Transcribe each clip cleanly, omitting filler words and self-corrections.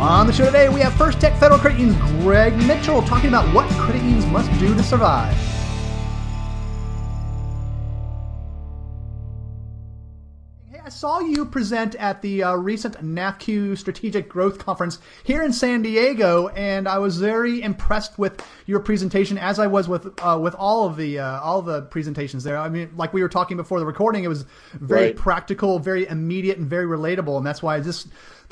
On the show today, we have First Tech Federal Credit Union's Greg Mitchell talking about what credit unions must do to survive. Hey, I saw you present at the recent NAFQ Strategic Growth Conference here in San Diego, and I was very impressed with your presentation, as I was with all the presentations there. I mean, like we were talking before the recording, it was very practical, very immediate, and very relatable, and that's why this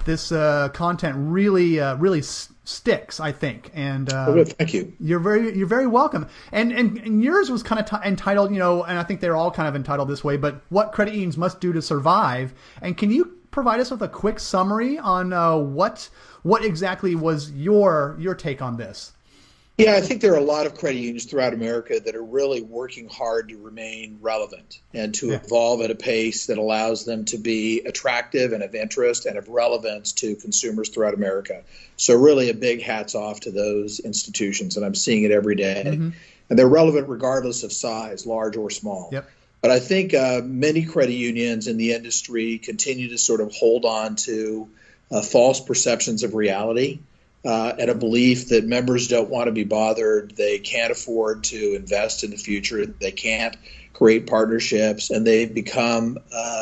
content really sticks, I think. And thank you. You're very welcome. And yours was kind of entitled, and I think they're all kind of entitled this way, but what credit unions must do to survive. And can you provide us with a quick summary on what exactly was your take on this? Yeah, I think there are a lot of credit unions throughout America that are really working hard to remain relevant and to evolve at a pace that allows them to be attractive and of interest and of relevance to consumers throughout America. So really a big hats off to those institutions, and I'm seeing it every day. Mm-hmm. And they're relevant regardless of size, large or small. Yep. But I think many credit unions in the industry continue to sort of hold on to false perceptions of reality. And a belief that members don't want to be bothered, they can't afford to invest in the future, they can't create partnerships, and they've become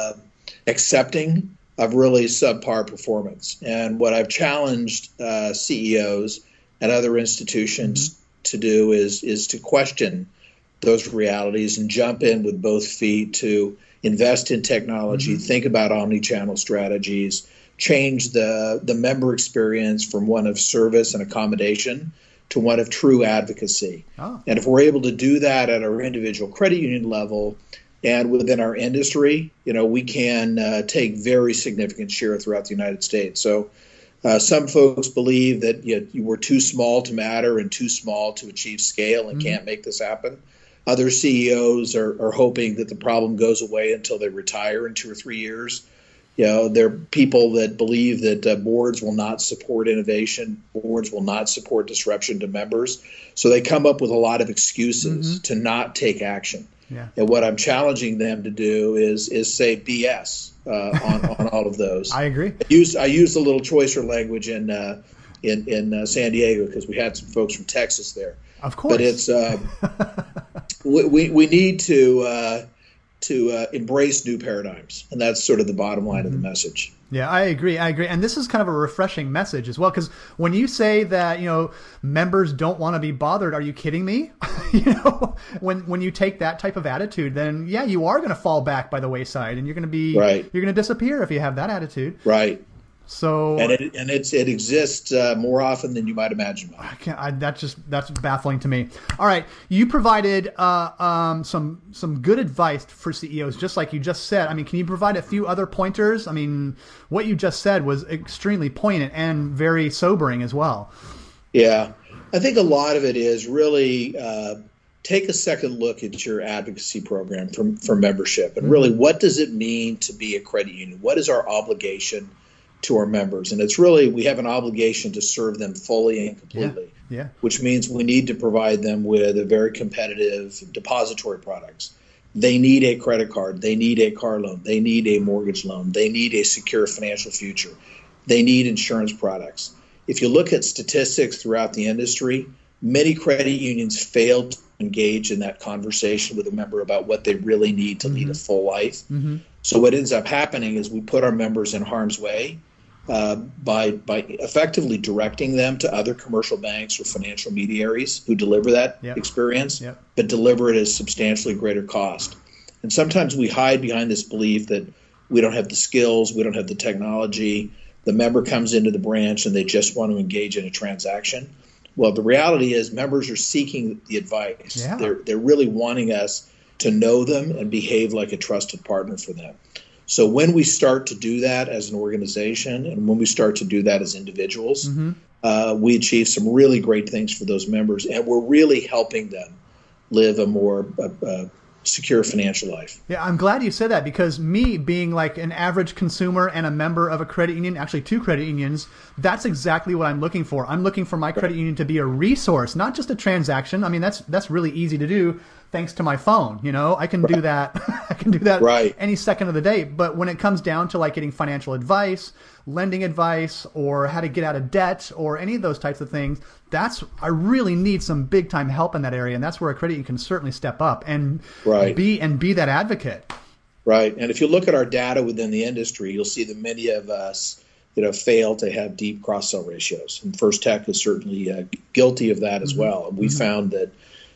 accepting of really subpar performance. And what I've challenged CEOs and other institutions to do is to question those realities and jump in with both feet to invest in technology, think about omni-channel strategies, change the member experience from one of service and accommodation to one of true advocacy. Oh. And if we're able to do that at our individual credit union level and within our industry, we can take very significant share throughout the United States. So some folks believe that you were too small to matter and too small to achieve scale and can't make this happen. Other CEOs are hoping that the problem goes away until they retire in 2 or 3 years. There are people that believe that boards will not support innovation, boards will not support disruption to members. So they come up with a lot of excuses to not take action. Yeah. And what I'm challenging them to do is say BS on all of those. I agree. I used a little choicer language in San Diego because we had some folks from Texas there. Of course. But it's we need to embrace new paradigms. And that's sort of the bottom line of the message. Yeah, I agree. And this is kind of a refreshing message as well, because when you say that, members don't want to be bothered, are you kidding me? When you take that type of attitude, then yeah, you are going to fall back by the wayside and you're going to disappear if you have that attitude. Right. So it exists more often than you might imagine. That's baffling to me. All right, you provided some good advice for CEOs, just like you just said. I mean, can you provide a few other pointers? I mean, what you just said was extremely poignant and very sobering as well. Yeah, I think a lot of it is really take a second look at your advocacy program for membership, and really, what does it mean to be a credit union? What is our obligation to our members? And it's really, we have an obligation to serve them fully and completely, which means we need to provide them with a very competitive depository products. They need a credit card. They need a car loan. They need a mortgage loan. They need a secure financial future. They need insurance products. If you look at statistics throughout the industry, many credit unions fail to engage in that conversation with a member about what they really need to lead a full life. So what ends up happening is we put our members in harm's way by effectively directing them to other commercial banks or financial intermediaries who deliver that experience, but deliver it at a substantially greater cost. And sometimes we hide behind this belief that we don't have the skills, we don't have the technology. The member comes into the branch and they just want to engage in a transaction. Well, the reality is members are seeking the advice. Yeah. They're really wanting us to know them and behave like a trusted partner for them. So when we start to do that as an organization and when we start to do that as individuals, we achieve some really great things for those members, and we're really helping them live a more secure financial life. Yeah, I'm glad you said that, because me being like an average consumer and a member of a credit union, actually 2 credit unions, that's exactly what I'm looking for. I'm looking for my credit union to be a resource, not just a transaction. I mean, that's really easy to do thanks to my phone. I can do that. I can do that right. any second of the day. But when it comes down to like getting financial advice, lending advice, or how to get out of debt, or any of those types of things, I really need some big time help in that area. And that's where a credit union can certainly step up and be that advocate. Right. And if you look at our data within the industry, you'll see that many of us fail to have deep cross-sell ratios. And First Tech is certainly guilty of that as well. And we found that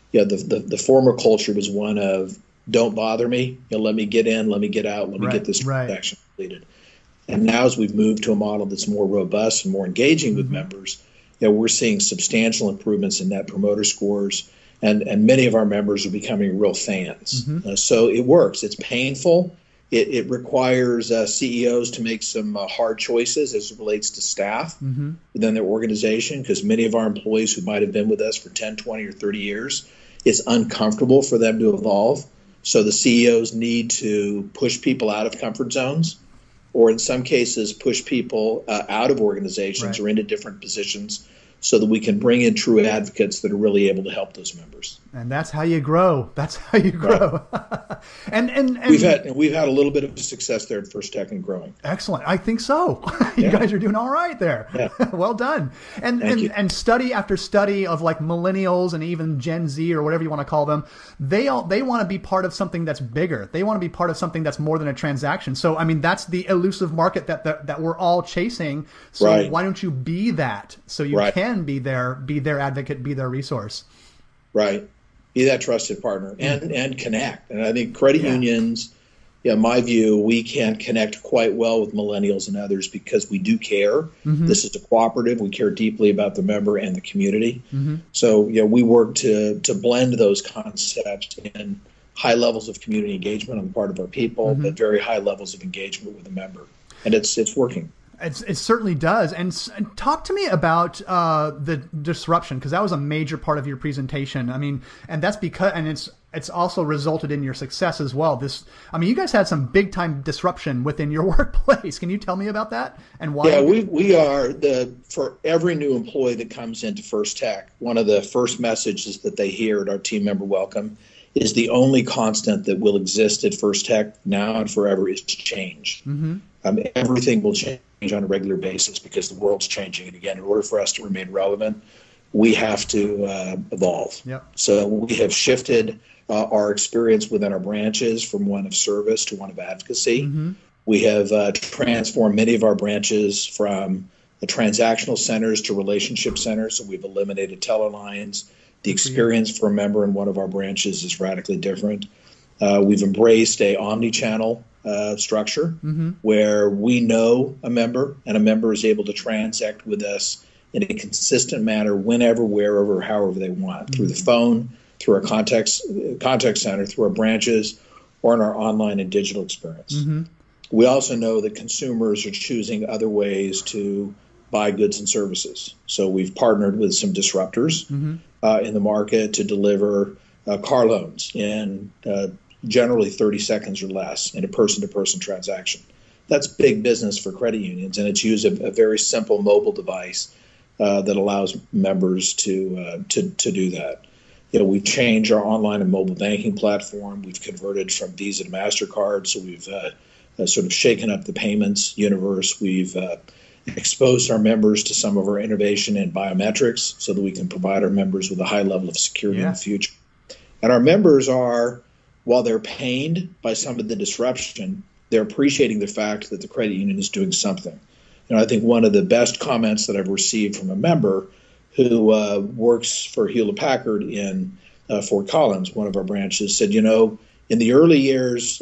the former culture was one of, don't bother me, let me get in, let me get out, let me get this transaction completed. And now as we've moved to a model that's more robust and more engaging with members, we're seeing substantial improvements in Net Promoter Scores. And many of our members are becoming real fans. So it works. It's painful. It requires CEOs to make some hard choices as it relates to staff within their organization, because many of our employees who might have been with us for 10, 20, or 30 years, it's uncomfortable for them to evolve. So the CEOs need to push people out of comfort zones, or in some cases push people out of organizations or into different positions, so that we can bring in true advocates that are really able to help those members. And that's how you grow. That's how you grow. Right. and we've had a little bit of success there at First Tech and growing. Excellent. I think so. You guys are doing all right there. Yeah. Well done. And study after study of like millennials and even Gen Z or whatever you want to call them, they want to be part of something that's bigger. They want to be part of something that's more than a transaction. So I mean, that's the elusive market that we're all chasing. So why don't you be that, so you can be their advocate, be their resource. Right. Be that trusted partner and connect. And I think credit unions, in my view, we can connect quite well with millennials and others because we do care. This is a cooperative. We care deeply about the member and the community. So, we work to blend those concepts in high levels of community engagement on the part of our people, but very high levels of engagement with the member. And it's working. It certainly does. And talk to me about the disruption, because that was a major part of your presentation. I mean, and that's because, and it's also resulted in your success as well. You guys had some big time disruption within your workplace. Can you tell me about that and why? Yeah, we are for every new employee that comes into First Tech, one of the first messages that they hear at our team member welcome is the only constant that will exist at First Tech now and forever is change. Everything will change on a regular basis because the world's changing. And again, in order for us to remain relevant, we have to evolve. So we have shifted our experience within our branches from one of service to one of advocacy. We have transformed many of our branches from the transactional centers to relationship centers. So we've eliminated teller lines. The experience for a member in one of our branches is radically different. We've embraced a omni-channel structure where we know a member and a member is able to transact with us in a consistent manner whenever, wherever, however they want, through the phone, through our contact center, through our branches, or in our online and digital experience. We also know that consumers are choosing other ways to buy goods and services. So we've partnered with some disruptors in the market to deliver car loans in generally 30 seconds or less in a person-to-person transaction. That's big business for credit unions, and it's used a very simple mobile device that allows members to do that. We've changed our online and mobile banking platform. We've converted from Visa to MasterCard, so we've sort of shaken up the payments universe. We've exposed our members to some of our innovation in biometrics so that we can provide our members with a high level of security in the future. And our members are, while they're pained by some of the disruption, they're appreciating the fact that the credit union is doing something. I think one of the best comments that I've received from a member who works for Hewlett-Packard in Fort Collins, one of our branches, said, in the early years,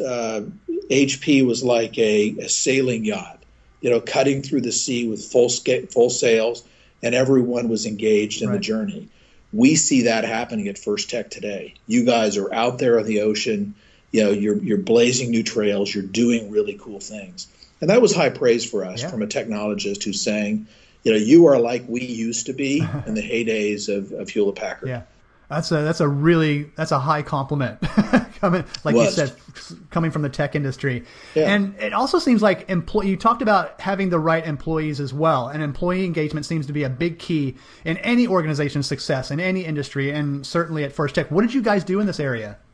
HP was like a sailing yacht, cutting through the sea with full sails, and everyone was engaged in the journey. We see that happening at First Tech today. You guys are out there on the ocean, you're blazing new trails, you're doing really cool things. And that was high praise for us from a technologist who's saying, you are like we used to be in the heydays of Hewlett-Packard. Yeah, that's a high compliment coming, like you said, coming from the tech industry. Yeah. And it also seems like you talked about having the right employees as well, and employee engagement seems to be a big key in any organization's success in any industry, and certainly at First Tech. What did you guys do in this area?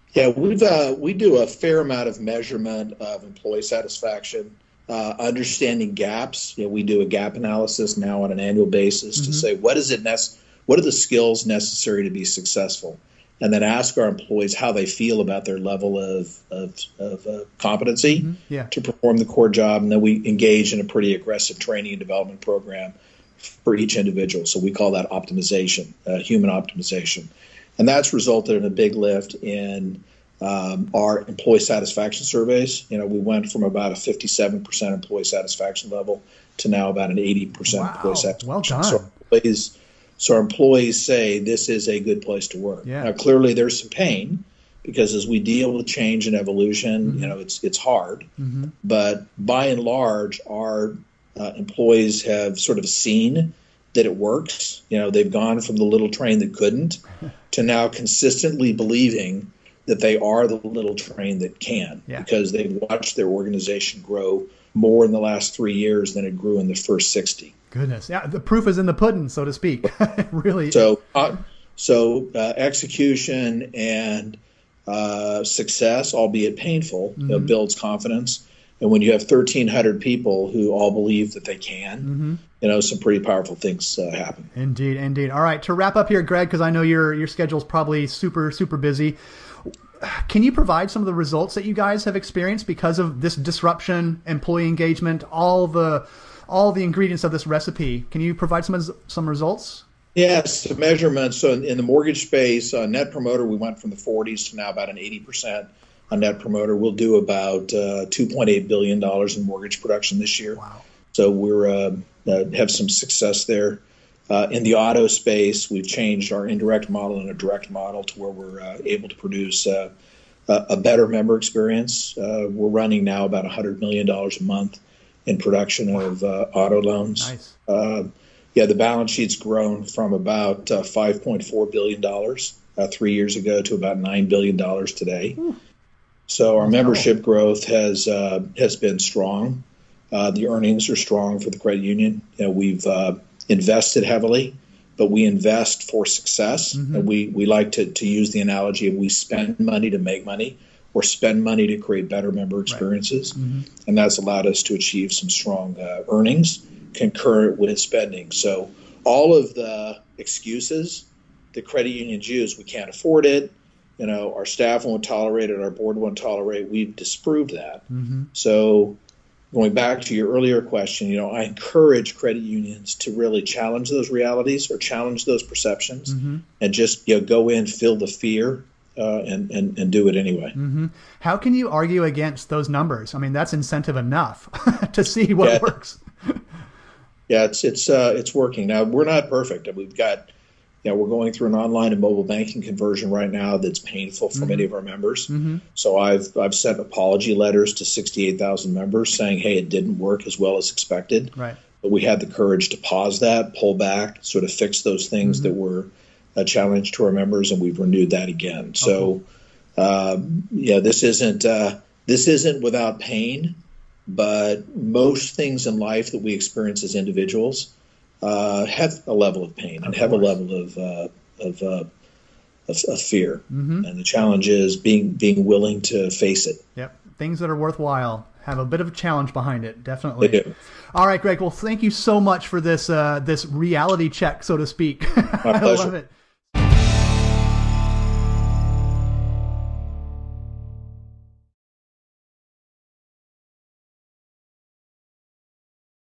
Yeah, we do a fair amount of measurement of employee satisfaction, understanding gaps. We do a gap analysis now on an annual basis to say what are the skills necessary to be successful, and then ask our employees how they feel about their level of competency to perform the core job, and then we engage in a pretty aggressive training and development program for each individual. So we call that optimization, human optimization. And that's resulted in a big lift in our employee satisfaction surveys. We went from about a 57% employee satisfaction level to now about an 80% employee satisfaction. Well done. So our employees say this is a good place to work. Yeah. Now, clearly there's some pain because as we deal with change and evolution, it's hard. But by and large, our employees have sort of seen that it works. They've gone from the little train that couldn't to now consistently believing that they are the little train that can, because they've watched their organization grow more in the last 3 years than it grew in the first 60. Goodness. Yeah, the proof is in the pudding, so to speak. Really. So execution and success, albeit painful, builds confidence. And when you have 1,300 people who all believe that they can, some pretty powerful things happen. Indeed, indeed. All right, to wrap up here, Greg, because I know your schedule's probably super, super busy. Can you provide some of the results that you guys have experienced because of this disruption, employee engagement, all the ingredients of this recipe? Can you provide some results? Yes, the measurements. So in the mortgage space, Net Promoter, we went from the 40s to now about an 80% on Net Promoter. We'll do about $2.8 billion in mortgage production this year. Wow. So we're have some success there. In the auto space, we've changed our indirect model and a direct model to where we're able to produce a better member experience. We're running now about $100 million a month in production of auto loans. Nice. The balance sheet's grown from about $5.4 billion 3 years ago to about $9 billion today. So our membership growth has been strong. The earnings are strong for the credit union. We've invested heavily, but we invest for success. And we like to use the analogy of we spend money to make money or spend money to create better member experiences. Right. And that's allowed us to achieve some strong earnings concurrent with spending. So all of the excuses the credit unions use, we can't afford it, our staff won't tolerate it, our board won't tolerate, we've disproved that. So going back to your earlier question, I encourage credit unions to really challenge those realities or challenge those perceptions and just go in, feel the fear, and do it anyway. How can you argue against those numbers? I mean, that's incentive enough to see what works. Yeah, it's working. Now, we're not perfect. We've got, we're going through an online and mobile banking conversion right now that's painful for many of our members. So I've sent apology letters to 68,000 members saying, hey, it didn't work as well as expected. Right. But we had the courage to pause that, pull back, sort of fix those things that were a challenge to our members, and we've renewed that again. So, this isn't without pain, but most things in life that we experience as individuals have a level of pain and have a level of fear. And the challenge is being willing to face it. Yep. Things that are worthwhile have a bit of a challenge behind it. Definitely. They do. All right, Greg. Well, thank you so much for this reality check, so to speak. My pleasure. I love it.